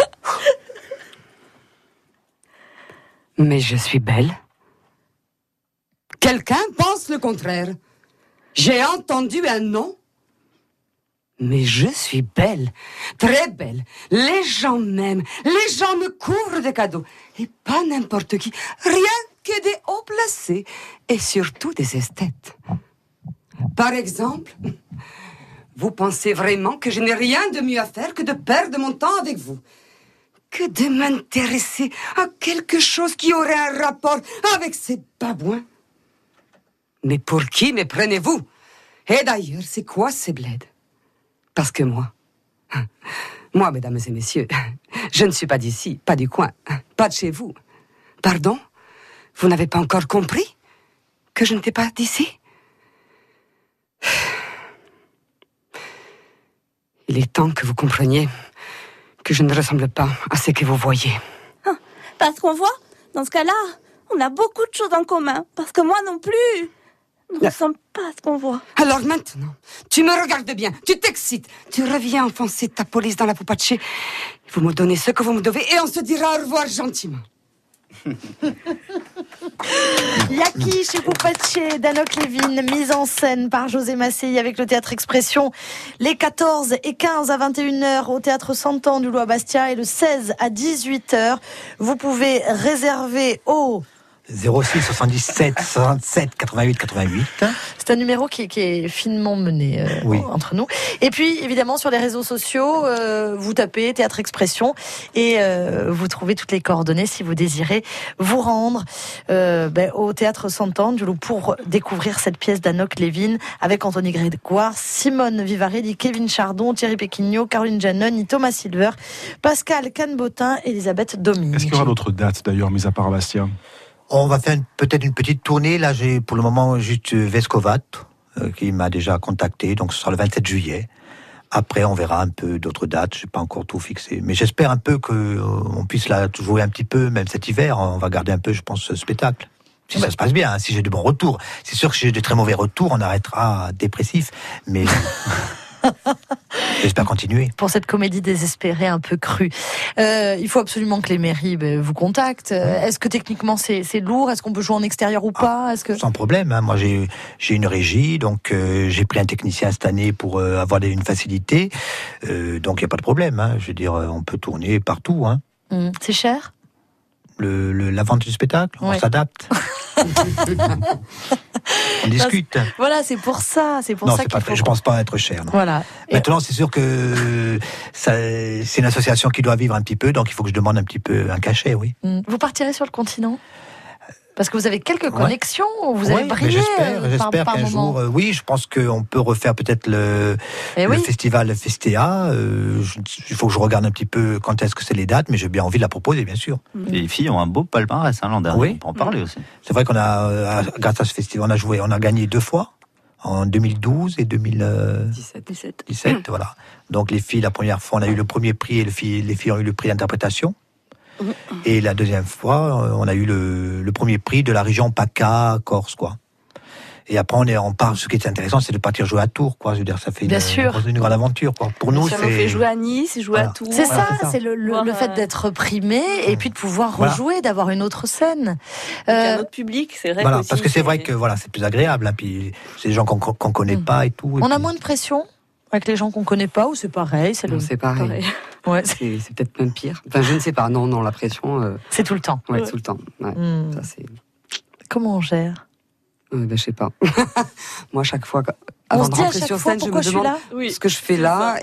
Mais je suis belle. Quelqu'un pense le contraire. J'ai entendu un nom. Mais je suis belle, très belle. Les gens m'aiment, les gens me couvrent de cadeaux. Et pas n'importe qui, rien que des hauts placés. Et surtout des esthètes. Par exemple, vous pensez vraiment que je n'ai rien de mieux à faire que de perdre mon temps avec vous? Que de m'intéresser à quelque chose qui aurait un rapport avec ces babouins? Mais pour qui me prenez-vous? Et d'ailleurs, c'est quoi ces bleds? Parce que moi, mesdames et messieurs, je ne suis pas d'ici, pas du coin, pas de chez vous. Pardon? Vous n'avez pas encore compris que je n'étais pas d'ici? Il est temps que vous compreniez que je ne ressemble pas à ce que vous voyez. Parce qu'on voit, dans ce cas-là, on a beaucoup de choses en commun. Parce que moi non plus, on ne ressemble pas à ce qu'on voit. Alors maintenant, tu me regardes bien, tu t'excites, tu reviens enfoncer ta police dans la poupache. Vous me donnez ce que vous me devez et on se dira au revoir gentiment. Yakish et Poupache d'Anouk Lévin, mise en scène par José Massey avec le Théâtre Expression, les 14 et 15 à 21h au Théâtre Santan du Lois Bastia et le 16 à 18h. Vous pouvez réserver au 06 77 67 88 88. C'est un numéro qui est finement mené entre nous. Et puis, évidemment, sur les réseaux sociaux, vous tapez Théâtre Expression et vous trouvez toutes les coordonnées si vous désirez vous rendre au Théâtre Sant'Angelo pour découvrir cette pièce d'Anouk Lévin avec Anthony Grégoire, Simone Vivarelli, Kevin Chardon, Thierry Péquignot, Caroline Janone, Thomas Silver, Pascal Canbotin, Elisabeth Dominique. Est-ce qu'il y aura d'autres dates d'ailleurs, mis à part Bastia? On va faire peut-être une petite tournée. Là, j'ai pour le moment juste Vescovat qui m'a déjà contacté. Donc, ce sera le 27 juillet. Après, on verra un peu d'autres dates. Je n'ai pas encore tout fixé. Mais j'espère un peu qu'on puisse là jouer un petit peu, même cet hiver. On va garder un peu, je pense, ce spectacle. Si ça se passe bien, si j'ai de bons retours. C'est sûr que si j'ai de très mauvais retours, on arrêtera dépressif. Mais... j'espère continuer. Pour cette comédie désespérée un peu crue. Il faut absolument que les mairies vous contactent. Est-ce que techniquement c'est lourd? Est-ce qu'on peut jouer en extérieur ou pas? Sans problème. Moi j'ai une régie, donc j'ai pris un technicien cette année pour avoir une facilité. Donc il n'y a pas de problème. Je veux dire, on peut tourner partout. C'est cher? La vente du spectacle, on s'adapte. On discute. Voilà, c'est pour ça. Non, c'est pas très, je pense pas être cher. Non. Voilà. Maintenant, c'est sûr que c'est une association qui doit vivre un petit peu, donc il faut que je demande un petit peu un cachet, oui. Vous partirez sur le continent? Parce que vous avez quelques connexions, vous avez brillé. J'espère qu'un jour, oui, je pense qu'on peut refaire peut-être le festival Festea. Il faut que je regarde un petit peu quand est-ce que c'est les dates, mais j'ai bien envie de la proposer, bien sûr. Et les filles ont un beau palmarès l'an dernier, on peut en parler aussi. C'est vrai qu'on a, grâce à ce festival, on a gagné 2 fois. en 2012 et 2017, voilà. Donc les filles, la première fois, on a eu le premier prix et les filles ont eu le prix d'interprétation. Et la deuxième fois, on a eu le premier prix de la région PACA, Corse, quoi. Et après, on part. Ce qui est intéressant, c'est de partir jouer à Tours, quoi. Je veux dire, ça fait une grande aventure, quoi. Pour nous, ça nous fait jouer à Nice, jouer à Tours. C'est ça, c'est le fait d'être primé et puis de pouvoir rejouer, d'avoir une autre scène. Un autre public, c'est vrai. Voilà, parce que c'est vrai que c'est plus agréable. Hein, puis c'est des gens qu'on connaît pas et tout. On a moins de pression avec les gens qu'on connaît pas, ou c'est pareil? C'est pareil. Ouais. C'est peut-être même pire. Enfin, je ne sais pas. Non, la pression. C'est tout le temps. Ouais, tout le temps. Ouais. Ça, c'est... Comment on gère? Je sais pas. Moi, chaque fois, avant de rentrer sur scène, je me demande ce que je fais là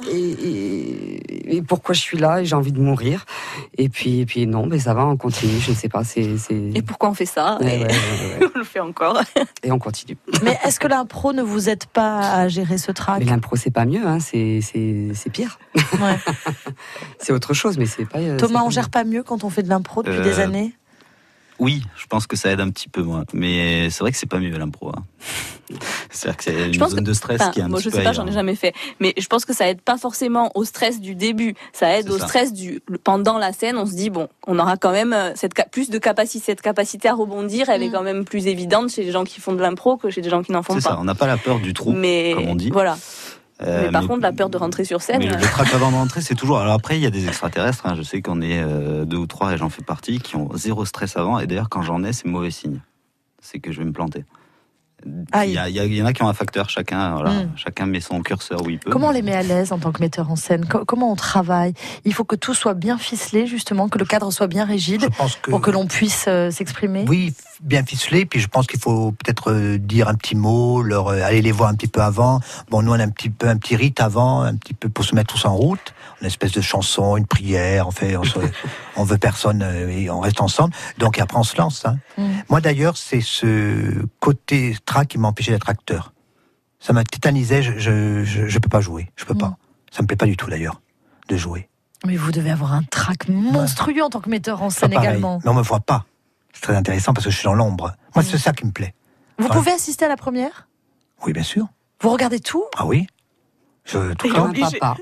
et pourquoi je suis là et j'ai envie de mourir. Et puis non, mais ça va, on continue. Je ne sais pas. Et pourquoi on fait ça? Ouais. On le fait encore. Et on continue. Mais est-ce que l'impro ne vous aide pas à gérer ce trac? Mais l'impro, c'est pas mieux. Hein. C'est pire. Ouais. C'est autre chose, mais c'est pas. Thomas, on gère pas mieux quand on fait de l'impro depuis des années? Oui, je pense que ça aide un petit peu, moi. Mais c'est vrai que c'est pas mieux, l'impro. Hein. C'est-à-dire que c'est une zone de stress qui est un petit peu... Je sais pas, j'en ai jamais fait. Mais je pense que ça aide pas forcément au stress du début. Ça aide au stress pendant la scène. On se dit, on aura quand même plus de capacité. Cette capacité à rebondir, elle est quand même plus évidente chez les gens qui font de l'impro que chez les gens qui n'en font pas. C'est ça, on n'a pas la peur du trou, comme on dit. Voilà. Mais par contre, la peur de rentrer sur scène... Mais le trac avant d'entrer, c'est toujours... Alors après, il y a des extraterrestres, hein. Je sais qu'on est 2 ou 3, et j'en fais partie, qui ont 0 stress avant, et d'ailleurs, quand j'en ai, c'est mauvais signe. C'est que je vais me planter. Il y en a qui ont un facteur, chacun met son curseur où il peut. Comment on les met à l'aise en tant que metteur en scène? Comment on travaille? Il faut que tout soit bien ficelé, justement, que le cadre soit bien rigide pour que l'on puisse s'exprimer. Oui, bien ficelé. Puis je pense qu'il faut peut-être dire un petit mot, aller les voir un petit peu avant. Bon, nous on a un petit rite avant, un petit peu pour se mettre tous en route. Une espèce de chanson, une prière. On veut personne et on reste ensemble. Donc après on se lance. Hein. Moi d'ailleurs, c'est ce côté trac qui m'empêchait d'être acteur. Ça m'a tétanisé. Je peux pas jouer. Je peux pas. Ça me plaît pas du tout d'ailleurs de jouer. Mais vous devez avoir un trac monstrueux en tant que metteur en scène également. Mais on me voit pas. C'est très intéressant parce que je suis dans l'ombre. Moi, c'est ça qui me plaît. Vous pouvez assister à la première? Oui, bien sûr. Vous regardez tout? Ah oui. Tout le temps. Papa.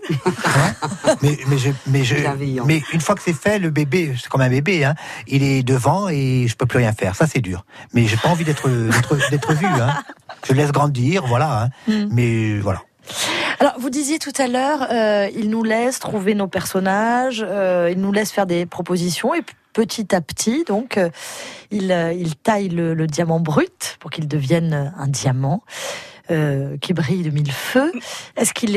Mais une fois que c'est fait, le bébé, c'est comme un bébé, hein, il est devant et je peux plus rien faire. Ça, c'est dur. Mais j'ai pas envie d'être vu. Hein. Je laisse grandir, voilà. Hein. Mais voilà. Alors, vous disiez tout à l'heure, il nous laisse trouver nos personnages, il nous laisse faire des propositions et petit à petit, donc, il taille le diamant brut pour qu'il devienne un diamant. Qui brille de mille feux. Est-ce qu'il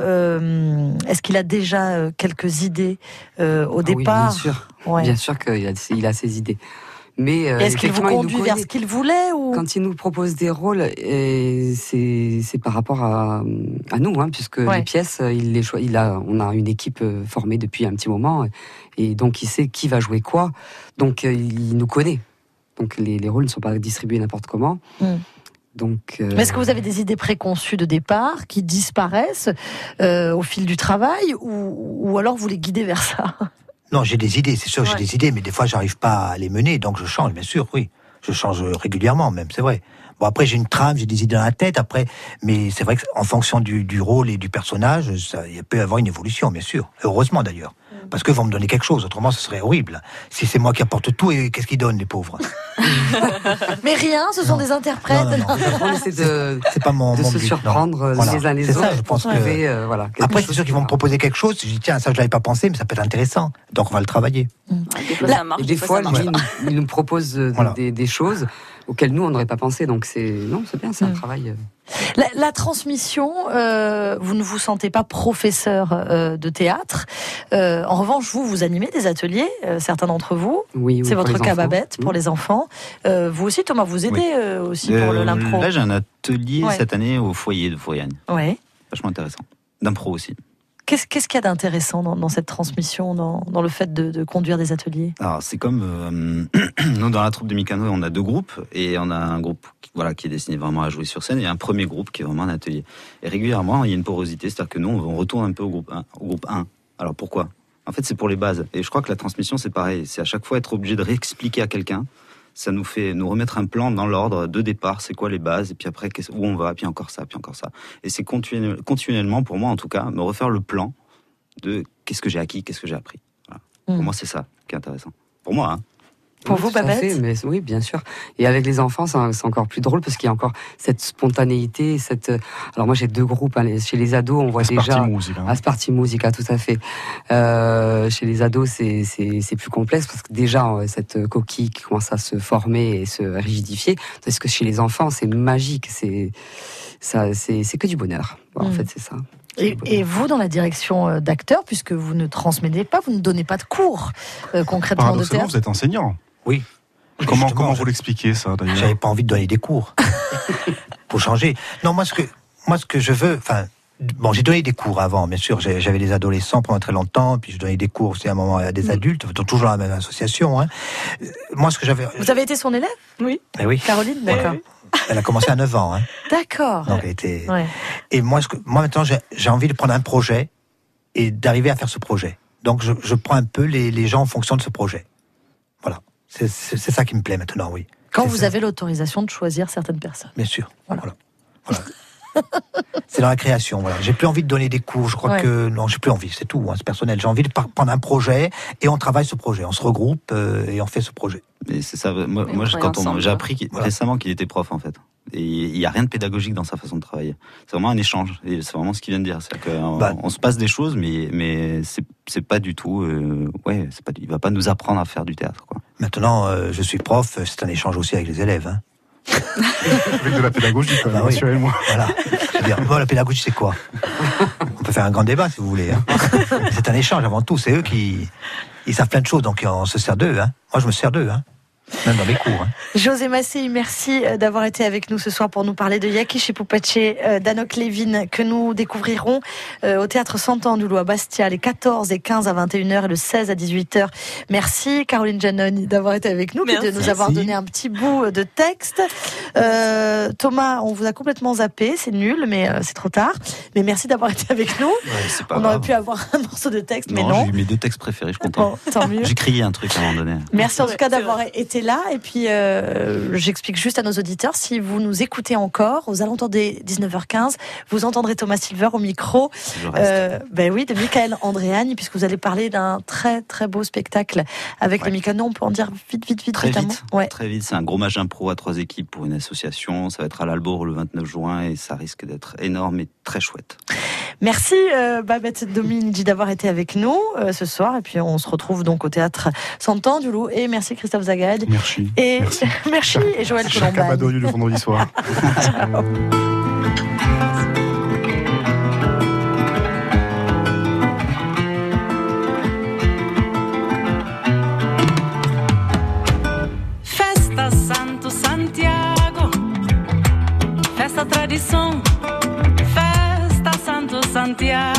a déjà quelques idées au départ? Oui, bien sûr qu'il a ses idées. Mais est-ce qu'il vous conduit vers ce qu'il voulait ou... Quand il nous propose des rôles, c'est par rapport à nous, hein, puisque les pièces, on a une équipe formée depuis un petit moment, et donc il sait qui va jouer quoi. Donc il nous connaît. Donc les rôles ne sont pas distribués n'importe comment. Donc, mais est-ce que vous avez des idées préconçues de départ qui disparaissent au fil du travail ou alors vous les guidez vers ça? Non, j'ai des idées, c'est sûr, j'ai des idées, mais des fois j'arrive pas à les mener, donc je change, bien sûr, oui. Je change régulièrement même, c'est vrai. Bon, après j'ai une trame, j'ai des idées dans la tête, après, mais c'est vrai qu'en fonction du rôle et du personnage, il peut y avoir une évolution, bien sûr. Heureusement d'ailleurs. Parce qu'ils vont me donner quelque chose, autrement ce serait horrible. Si c'est moi qui apporte tout, et qu'est-ce qu'ils donnent, les pauvres? Mais rien, ce sont des interprètes. On essaie c'est pas mon se but, surprendre les uns les autres. Ça, je pense que... Après, c'est sûr qu'ils vont me proposer quelque chose. Je dis, tiens, ça, je l'avais pas pensé, mais ça peut être intéressant. Donc, on va le travailler. Et des fois, il nous propose des choses auxquelles nous, on n'aurait pas pensé. Donc, c'est bien, c'est un travail... La transmission, vous ne vous sentez pas professeur de théâtre. En revanche, vous animez des ateliers, certains d'entre vous. Oui, c'est votre cas, enfants. Babette, pour les enfants. Vous aussi, Thomas, vous aidez aussi pour l'impro. Là, j'ai un atelier cette année au foyer de Fouriane. Ouais. Vachement intéressant. D'impro aussi. Qu'est-ce qu'il y a d'intéressant dans cette transmission, dans le fait de conduire des ateliers? Alors, c'est comme nous, dans la troupe de Mikano, on a 2 groupes, et on a un groupe qui est destiné vraiment à jouer sur scène, et un premier groupe qui est vraiment un atelier. Et régulièrement, il y a une porosité, c'est-à-dire que nous, on retourne un peu au groupe 1. Alors, pourquoi? En fait, c'est pour les bases. Et je crois que la transmission, c'est pareil. C'est à chaque fois être obligé de réexpliquer à quelqu'un ça nous fait nous remettre un plan dans l'ordre de départ, c'est quoi les bases, et puis après où on va, puis encore ça. Et c'est continuellement, pour moi en tout cas, me refaire le plan de qu'est-ce que j'ai acquis, qu'est-ce que j'ai appris. Voilà. Pour moi, c'est ça qui est intéressant. Pour moi, hein. Pour vous, Babette ? Mais oui, bien sûr. Et avec les enfants, c'est encore plus drôle parce qu'il y a encore cette spontanéité, Alors moi, j'ai 2 groupes. Hein. Chez les ados, on voit déjà Asparti Musica, tout à fait. Chez les ados, c'est plus complexe parce que déjà cette coquille qui commence à se former et se rigidifier. Parce que chez les enfants, c'est magique. C'est que du bonheur. En fait, c'est ça. Et vous, dans la direction d'acteur, puisque vous ne transmettez pas, vous ne donnez pas de cours concrètement de théâtre. Vous êtes enseignant. Oui. Comment vous l'expliquez ça d'ailleurs ? J'avais pas envie de donner des cours pour changer. Non, moi ce que je veux, j'ai donné des cours avant, bien sûr. J'avais des adolescents pendant très longtemps, puis je donnais des cours aussi à un moment à des adultes, toujours dans la même association. Hein. Moi, ce que j'avais. Vous avez été son élève ? Oui. Eh oui. Caroline, d'accord. Oui. Elle a commencé à 9 ans. Hein. D'accord. Donc elle était. Ouais. Et moi maintenant, j'ai envie de prendre un projet et d'arriver à faire ce projet. Donc je prends un peu les gens en fonction de ce projet. Voilà. C'est ça qui me plaît maintenant, oui. Quand vous avez l'autorisation de choisir certaines personnes. Bien sûr. Voilà. C'est dans la création. Voilà. J'ai plus envie de donner des cours. Je crois que non, j'ai plus envie. C'est tout. Hein, c'est personnel. J'ai envie de prendre un projet et on travaille ce projet. On se regroupe et on fait ce projet. Mais c'est ça. Moi, j'ai appris récemment qu'il était prof en fait. Et il n'y a rien de pédagogique dans sa façon de travailler. C'est vraiment un échange. Et c'est vraiment ce qu'il vient de dire. C'est-à-dire qu'on se passe des choses, mais c'est pas du tout. Il va pas nous apprendre à faire du théâtre, quoi. Maintenant, je suis prof. C'est un échange aussi avec les élèves. Hein. Avec de la pédagogie, quand même, rassurez-moi. Voilà. La pédagogie, c'est quoi ? On peut faire un grand débat, si vous voulez. Hein. C'est un échange avant tout. C'est eux qui savent plein de choses, donc on se sert d'eux. Hein. Moi, je me sers d'eux. Hein. Même dans mes cours. Hein. José Massey, merci d'avoir été avec nous ce soir pour nous parler de Yakish et Poupache d'Anouk Levin, que nous découvrirons au Théâtre Sant'Angelo à Bastia les 14 et 15 à 21h et le 16 à 18h. Merci Caroline Giannoni d'avoir été avec nous et de nous avoir donné un petit bout de texte. Thomas, on vous a complètement zappé, c'est nul, mais c'est trop tard. Mais merci d'avoir été avec nous. On aurait pu avoir un morceau de texte, mais non. J'ai eu mes 2 textes préférés, je suis content. Bon, tant mieux. J'ai crié un truc à un moment donné. Merci en tout cas d'avoir été là. Et puis, j'explique juste à nos auditeurs, si vous nous écoutez encore, aux alentours des 19h15, vous entendrez Thomas Silver au micro. De Michael Andréani, puisque vous allez parler d'un très très beau spectacle avec les Mikano. On peut en dire vite très notamment. Vite. Très vite. C'est un gros match d'impro à 3 équipes pour une association. Ça va être à l'Albour le 29 juin et ça risque d'être énorme et très chouette. Merci Babette Dominici d'avoir été avec nous ce soir. Et puis on se retrouve donc au Théâtre Sant'Angelo. Et merci Christophe Zagad. Merci. Et merci et Joël Colombagne. Chaque abado le vendredi soir. Festa Santo Santiago, festa tradição, festa Santo Santiago.